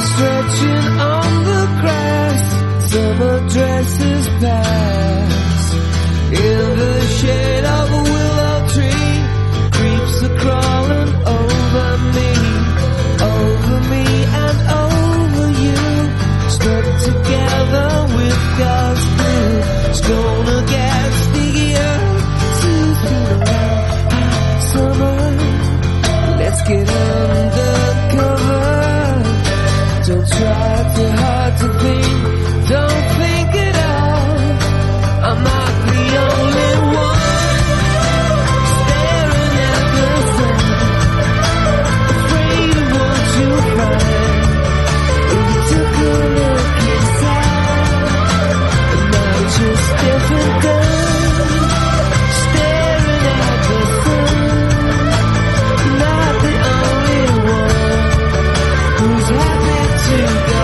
stretching on the grass, summer dresses pass. In the shade of a willow tree, creeps are crawling over me and over you. Stuck together with God's glue, it's gonna get stickier to summer. Let's get undercover. Don't try too hard to think, don't think it all. I'm not the only one staring at the sun, afraid of what you'll find if you took a look inside. And now just stepping down, staring at the sun. Not the only one who's happy to go.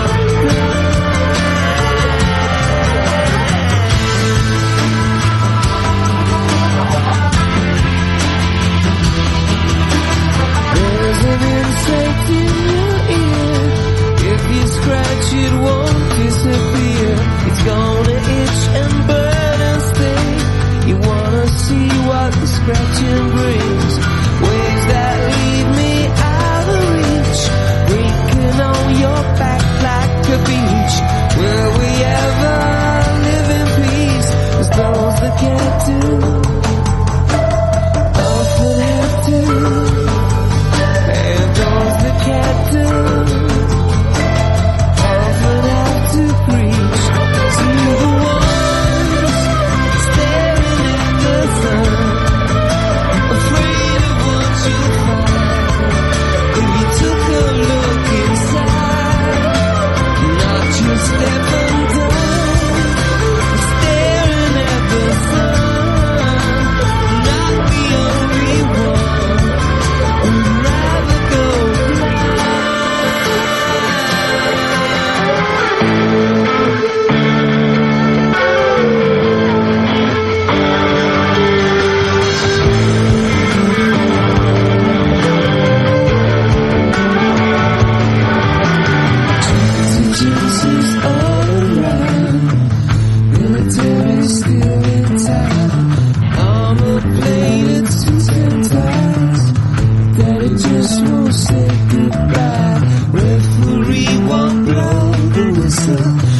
There's an insect in your ear. If you scratch it won't disappear. It's gonna itch and burn and sting. You wanna see what the scratching brings. Waves that leave me out of reach, breaking on your back like a beach. Will we ever live in peace? As those that can't do often have to, and those that can't do often have to preach to the ones staring at the sun, afraid of what you'll find if you took a look inside. Not just stepping down, staring at the sun. Not the only one who'd rather go blind. Jesus all around, military still in town. Armor plated suits and ties, daddy just won't say goodbye. Referee won't blow the whistle.